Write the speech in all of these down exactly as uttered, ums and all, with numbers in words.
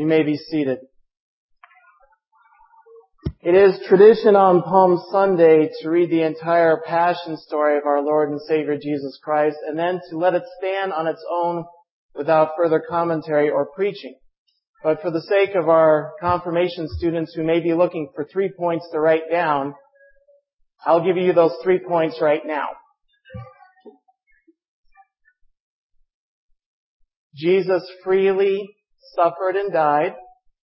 may be seated. It is tradition on Palm Sunday to read the entire Passion story of our Lord and Savior Jesus Christ, and then to let it stand on its own without further commentary or preaching. But for the sake of our confirmation students who may be looking for three points to write down, I'll give you those three points right now. Jesus freely suffered and died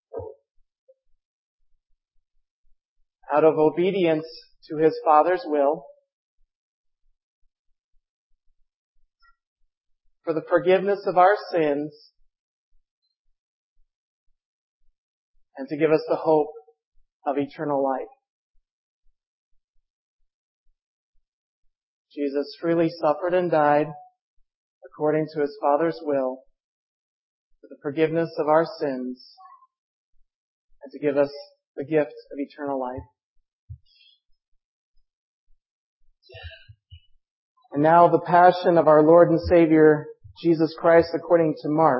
out of obedience to His Father's will for the forgiveness of our sins and to give us the hope of eternal life. Jesus freely suffered and died according to His Father's will for the forgiveness of our sins and to give us the gift of eternal life. And now the Passion of our Lord and Savior Jesus Christ according to Mark.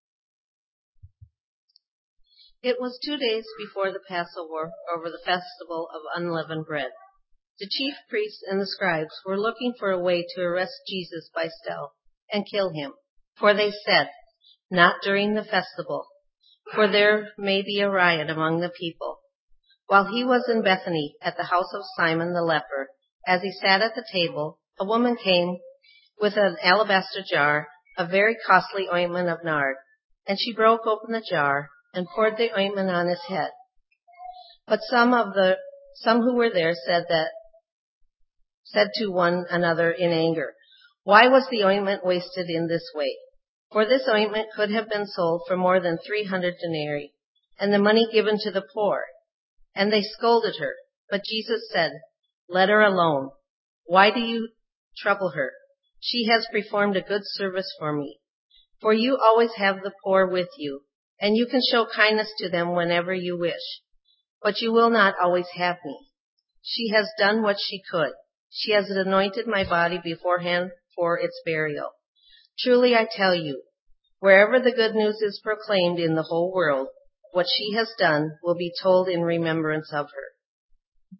It was two days before the Passover, over the festival of unleavened bread. The chief priests and the scribes were looking for a way to arrest Jesus by stealth and kill Him. For they said, "Not during the festival, for there may be a riot among the people." While He was in Bethany at the house of Simon the leper, as He sat at the table, a woman came with an alabaster jar of very costly ointment of nard, and she broke open the jar and poured the ointment on His head. But some of the some who were there said that said to one another in anger, "Why was the ointment wasted in this way? For this ointment could have been sold for more than three hundred denarii, and the money given to the poor." And they scolded her. But Jesus said, "Let her alone. Why do you trouble her? She has performed a good service for me. For you always have the poor with you, and you can show kindness to them whenever you wish. But you will not always have me. She has done what she could. She has anointed my body beforehand for its burial. Truly I tell you, wherever the good news is proclaimed in the whole world, what she has done will be told in remembrance of her."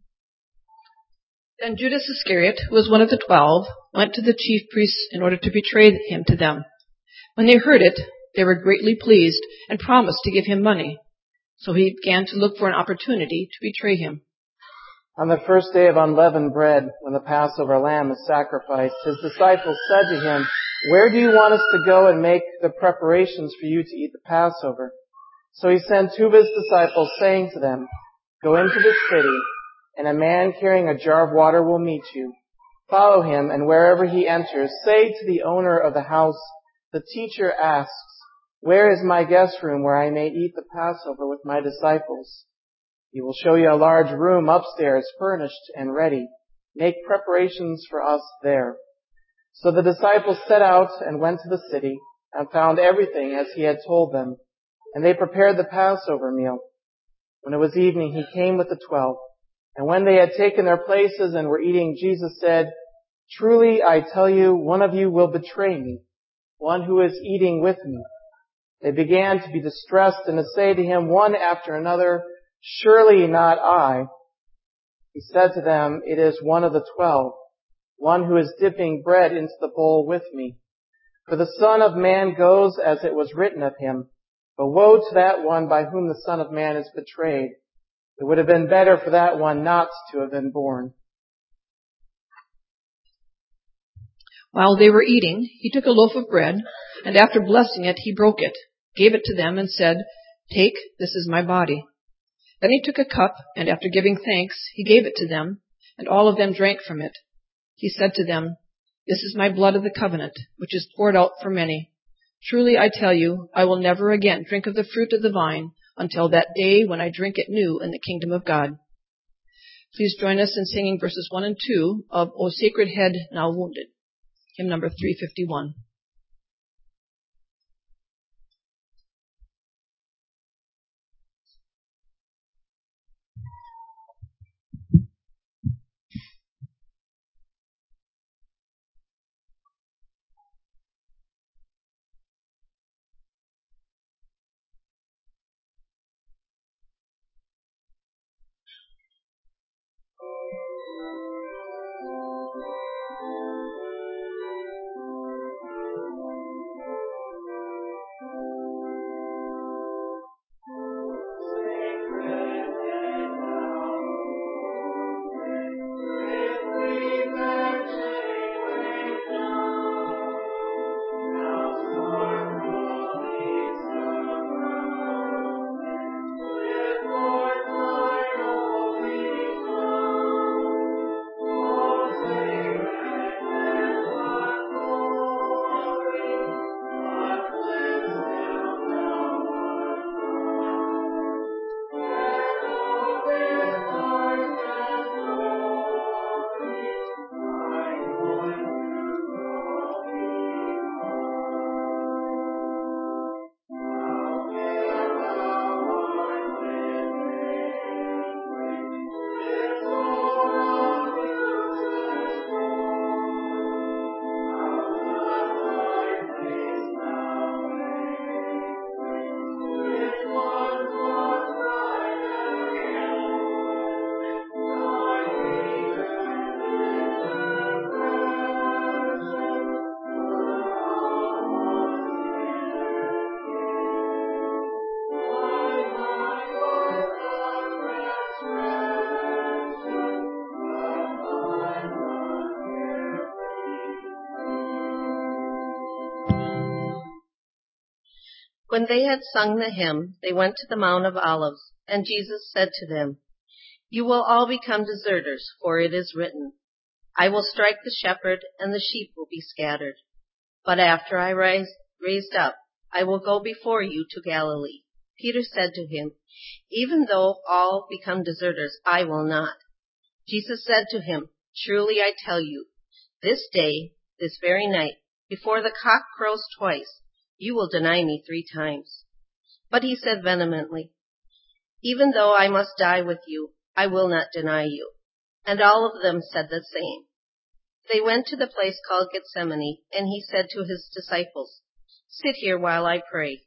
Then Judas Iscariot, who was one of the twelve, went to the chief priests in order to betray Him to them. When they heard it, they were greatly pleased and promised to give Him money. So he began to look for an opportunity to betray Him. On the first day of unleavened bread, when the Passover lamb is sacrificed, His disciples said to Him, "Where do you want us to go and make the preparations for you to eat the Passover?" So He sent two of His disciples, saying to them, "Go into the city, and a man carrying a jar of water will meet you. Follow him, and wherever he enters, say to the owner of the house, 'The teacher asks, where is my guest room where I may eat the Passover with my disciples?' He will show you a large room upstairs, furnished and ready. Make preparations for us there." So the disciples set out and went to the city and found everything as He had told them. And they prepared the Passover meal. When it was evening, He came with the twelve. And when they had taken their places and were eating, Jesus said, "Truly I tell you, one of you will betray me, one who is eating with me." They began to be distressed and to say to Him one after another, "Surely not I." He said to them, "It is one of the twelve, one who is dipping bread into the bowl with me. For the Son of Man goes as it was written of Him. But woe to that one by whom the Son of Man is betrayed. It would have been better for that one not to have been born." While they were eating, He took a loaf of bread, and after blessing it, He broke it, gave it to them, and said, "Take, this is my body." Then He took a cup, and after giving thanks, He gave it to them, and all of them drank from it. He said to them, "This is my blood of the covenant, which is poured out for many. Truly I tell you, I will never again drink of the fruit of the vine until that day when I drink it new in the kingdom of God." Please join us in singing verses one and two of "O Sacred Head Now Wounded," hymn number three fifty-one. When they had sung the hymn, they went to the Mount of Olives, and Jesus said to them, "You will all become deserters, for it is written, 'I will strike the shepherd, and the sheep will be scattered.' But after I rise raised up, I will go before you to Galilee." Peter said to him, "Even though all become deserters, I will not." Jesus said to him, "Truly I tell you, this day, this very night, before the cock crows twice, you will deny me three times." But he said vehemently, "Even though I must die with you, I will not deny you." And all of them said the same. They went to the place called Gethsemane, and he said to his disciples, "Sit here while I pray."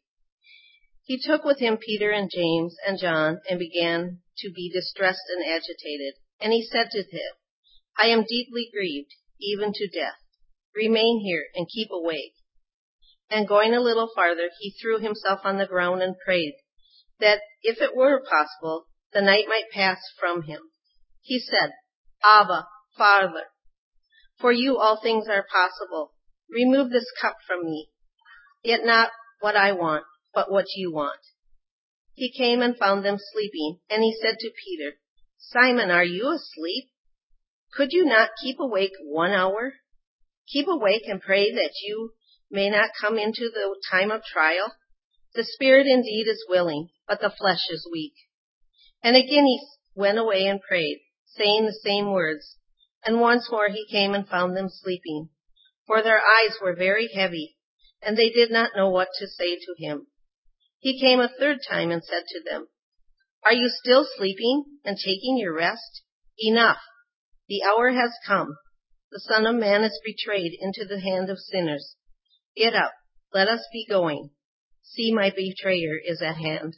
He took with him Peter and James and John and began to be distressed and agitated. And he said to them, "I am deeply grieved, even to death. Remain here and keep awake." And going a little farther, he threw himself on the ground and prayed that, if it were possible, the night might pass from him. He said, "Abba, Father, for you all things are possible. Remove this cup from me. Yet not what I want, but what you want." He came and found them sleeping, and he said to Peter, "Simon, are you asleep? Could you not keep awake one hour? Keep awake and pray that you may not come into the time of trial. The spirit indeed is willing, but the flesh is weak." And again he went away and prayed, saying the same words. And once more he came and found them sleeping, for their eyes were very heavy, and they did not know what to say to him. He came a third time and said to them, "Are you still sleeping and taking your rest? Enough! The hour has come. The Son of Man is betrayed into the hand of sinners. Get up, let us be going. See, my betrayer is at hand."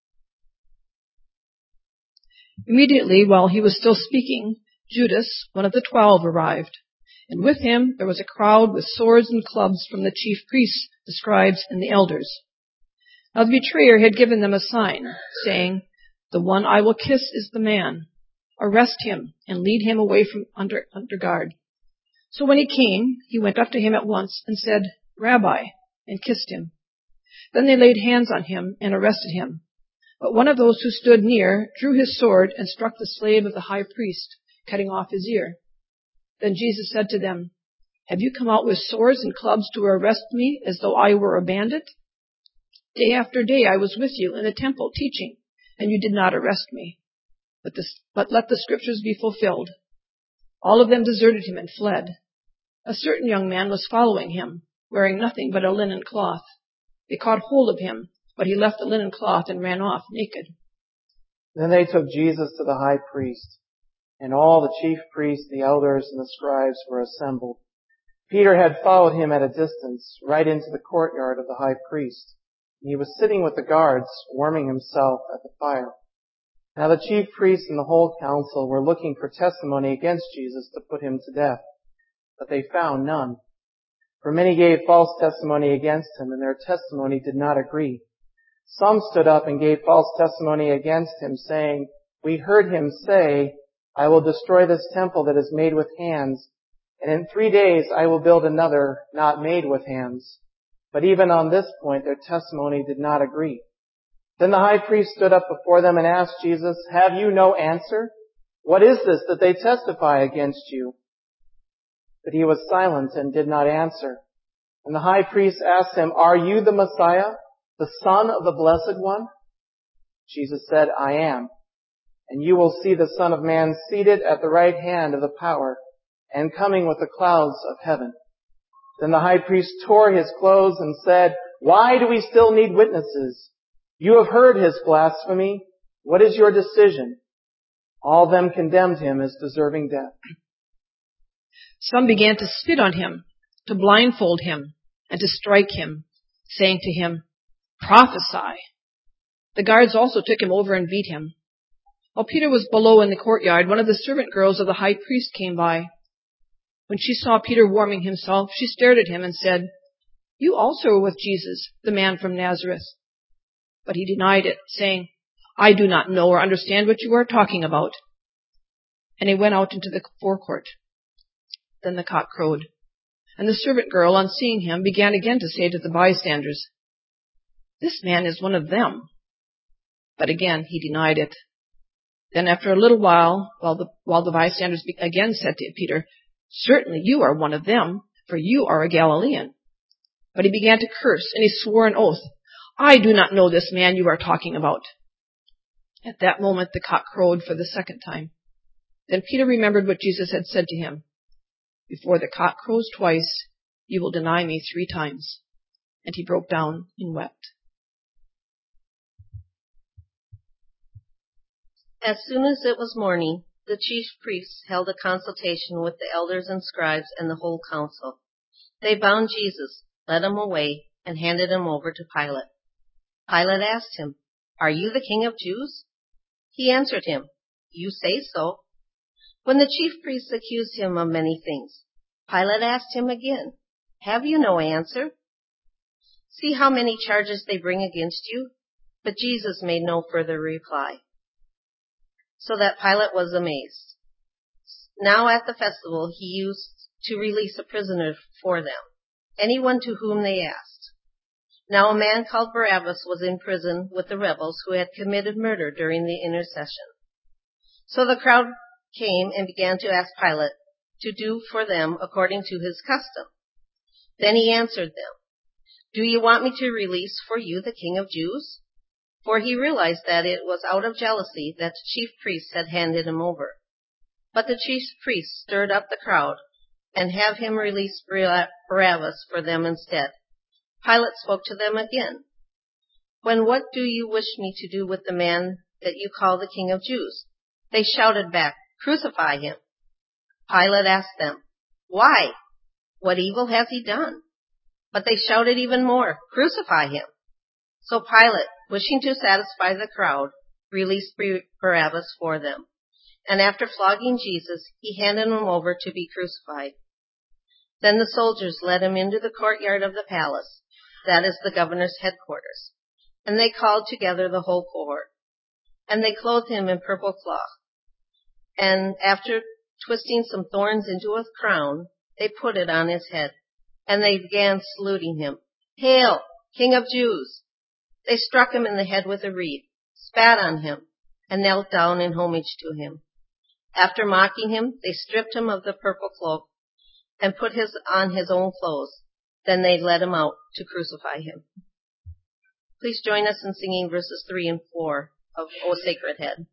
Immediately, while he was still speaking, Judas, one of the twelve, arrived, and with him there was a crowd with swords and clubs from the chief priests, the scribes, and the elders. Now the betrayer had given them a sign, saying, "The one I will kiss is the man. Arrest him and lead him away from under, under guard." So when he came, he went up to him at once and said, "Rabbi," and kissed him. Then they laid hands on him and arrested him. But one of those who stood near drew his sword and struck the slave of the high priest, cutting off his ear. Then Jesus said to them, "Have you come out with swords and clubs to arrest me as though I were a bandit? Day after day I was with you in the temple teaching, and you did not arrest me. But, this, but let the scriptures be fulfilled." All of them deserted him and fled. A certain young man was following him, wearing nothing but a linen cloth. They caught hold of him, but he left the linen cloth and ran off naked. Then they took Jesus to the high priest, and all the chief priests, the elders, and the scribes were assembled. Peter had followed him at a distance, right into the courtyard of the high priest. And he was sitting with the guards, warming himself at the fire. Now the chief priests and the whole council were looking for testimony against Jesus to put him to death, but they found none. For many gave false testimony against him, and their testimony did not agree. Some stood up and gave false testimony against him, saying, "We heard him say, 'I will destroy this temple that is made with hands, and in three days I will build another not made with hands.' But even on this point their testimony did not agree. Then the high priest stood up before them and asked Jesus, 'Have you no answer? What is this that they testify against you?' But he was silent and did not answer. And the high priest asked him, 'Are you the Messiah, the Son of the Blessed One?' Jesus said, 'I am. And you will see the Son of Man seated at the right hand of the power and coming with the clouds of heaven.' Then the high priest tore his clothes and said, 'Why do we still need witnesses? You have heard his blasphemy. What is your decision?' All of them condemned him as deserving death. Some began to spit on him, to blindfold him, and to strike him, saying to him, 'Prophesy.' The guards also took him over and beat him. While Peter was below in the courtyard, one of the servant girls of the high priest came by. When she saw Peter warming himself, she stared at him and said, 'You also were with Jesus, the man from Nazareth.' But he denied it, saying, 'I do not know or understand what you are talking about.' And he went out into the forecourt. Then the cock crowed. And the servant girl, on seeing him, began again to say to the bystanders, "This man is one of them." But again he denied it. Then after a little while, while the, while the bystanders again said to Peter, "Certainly you are one of them, for you are a Galilean." But he began to curse, and he swore an oath, "I do not know this man you are talking about." At that moment the cock crowed for the second time. Then Peter remembered what Jesus had said to him, "Before the cock crows twice, you will deny me three times." And he broke down and wept. As soon as it was morning, the chief priests held a consultation with the elders and scribes and the whole council. They bound Jesus, led him away, and handed him over to Pilate. Pilate asked him, "Are you the king of Jews?" He answered him, "You say so." When the chief priests accused him of many things, Pilate asked him again, "Have you no answer? See how many charges they bring against you." But Jesus made no further reply, so that Pilate was amazed. Now at the festival he used to release a prisoner for them, anyone to whom they asked. Now a man called Barabbas was in prison with the rebels who had committed murder during the intercession. So the crowd came and began to ask Pilate to do for them according to his custom. Then he answered them, "Do you want me to release for you the King of Jews?" For he realized that it was out of jealousy that the chief priests had handed him over. But the chief priests stirred up the crowd and have him release Barabbas for them instead. Pilate spoke to them again. "When what do you wish me to do with the man that you call the King of Jews?" They shouted back, "Crucify him." Pilate asked them, "Why? What evil has he done?" But they shouted even more, "Crucify him." So Pilate, wishing to satisfy the crowd, released Barabbas for them. And after flogging Jesus, he handed him over to be crucified. Then the soldiers led him into the courtyard of the palace, that is the governor's headquarters. And they called together the whole cohort. And they clothed him in purple cloth. And after twisting some thorns into a crown, they put it on his head. And they began saluting him, "Hail, King of Jews!" They struck him in the head with a reed, spat on him, and knelt down in homage to him. After mocking him, they stripped him of the purple cloak and put his on his own clothes. Then they led him out to crucify him. Please join us in singing verses three and four of O Sacred Head.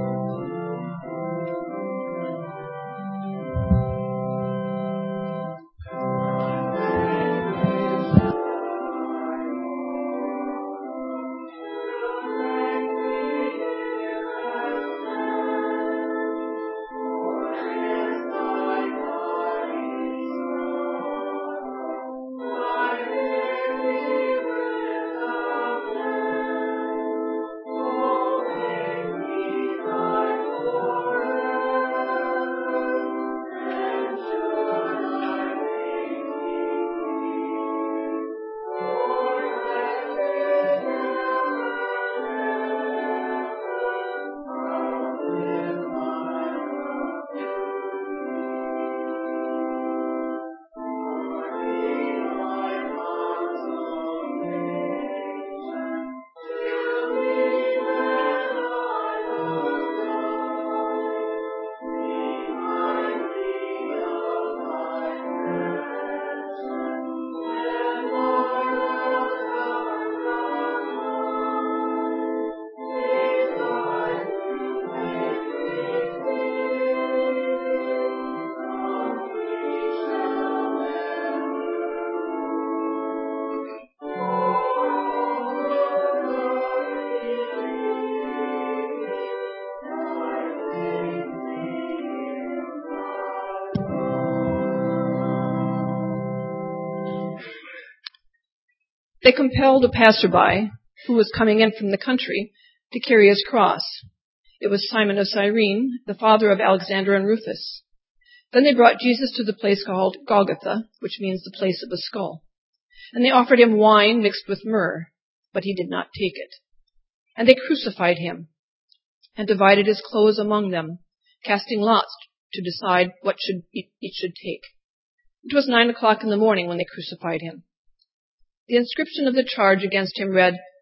They compelled a passerby, who was coming in from the country, to carry his cross. It was Simon of Cyrene, the father of Alexander and Rufus. Then they brought Jesus to the place called Golgotha, which means the place of a skull. And they offered him wine mixed with myrrh, but he did not take it. And they crucified him, and divided his clothes among them, casting lots to decide what should each should take. It was nine o'clock in the morning when they crucified him. The inscription of the charge against him read,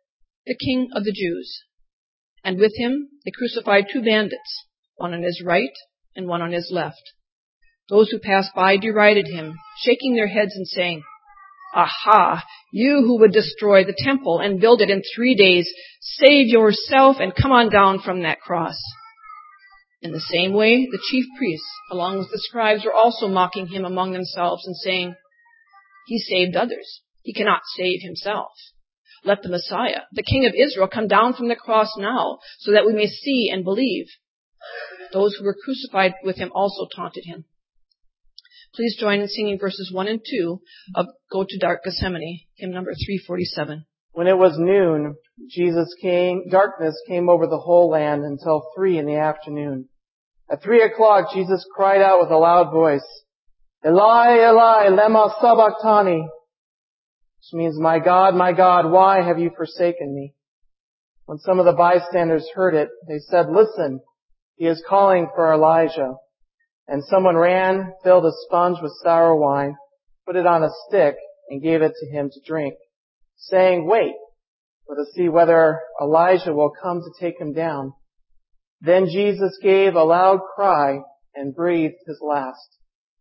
the King of the Jews." And with him they crucified two bandits, one on his right and one on his left. Those who passed by derided him, shaking their heads and saying, "Aha, you who would destroy the temple and build it in three days, save yourself and come on down from that cross." In the same way, the chief priests, along with the scribes, were also mocking him among themselves and saying, "He saved others. He cannot save himself. Let the Messiah, the King of Israel, come down from the cross now, so that we may see and believe." Those who were crucified with him also taunted him. Please join in singing verses one and two of Go to Dark Gethsemane, hymn number three forty-seven. When it was noon, Jesus came, darkness came over the whole land until three in the afternoon. At three o'clock, Jesus cried out with a loud voice, "Eli, Eli, lema sabachthani," which means, "My God, my God, why have you forsaken me?" When some of the bystanders heard it, they said, "Listen, he is calling for Elijah." And someone ran, filled a sponge with sour wine, put it on a stick, and gave it to him to drink, saying, "Wait, let us see whether Elijah will come to take him down." Then Jesus gave a loud cry and breathed his last.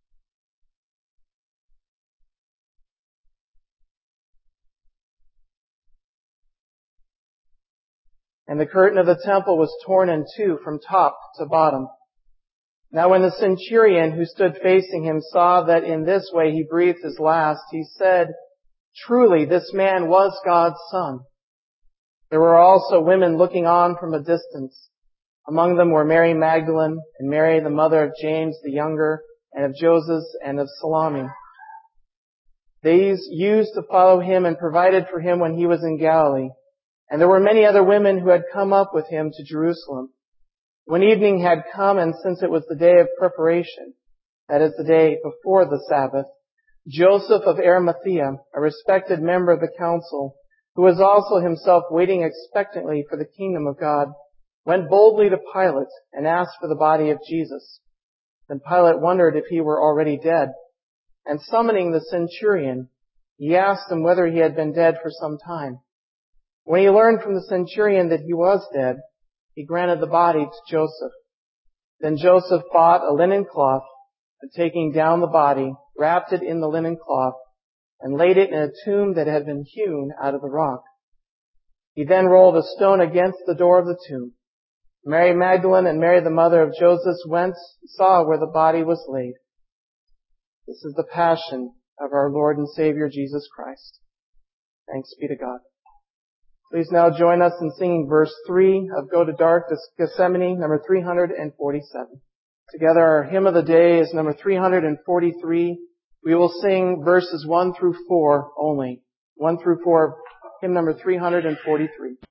And the curtain of the temple was torn in two from top to bottom. Now when the centurion who stood facing him saw that in this way he breathed his last, he said, "Truly this man was God's Son." There were also women looking on from a distance. Among them were Mary Magdalene and Mary, the mother of James the younger, and of Joseph and of Salome. These used to follow him and provided for him when he was in Galilee. And there were many other women who had come up with him to Jerusalem. When evening had come, and since it was the day of preparation, that is the day before the Sabbath, Joseph of Arimathea, a respected member of the council, who was also himself waiting expectantly for the kingdom of God, went boldly to Pilate and asked for the body of Jesus. Then Pilate wondered if he were already dead. And summoning the centurion, he asked him whether he had been dead for some time. When he learned from the centurion that he was dead, he granted the body to Joseph. Then Joseph bought a linen cloth, and taking down the body, wrapped it in the linen cloth, and laid it in a tomb that had been hewn out of the rock. He then rolled a stone against the door of the tomb. Mary Magdalene and Mary the mother of Joseph went and saw where the body was laid. This is the passion of our Lord and Savior Jesus Christ. Thanks be to God. Please now join us in singing verse three of Go to Dark Gethsemane, number three forty-seven. Together our hymn of the day is number three forty-three. We will sing verses one through four only. one through four, hymn number three forty-three.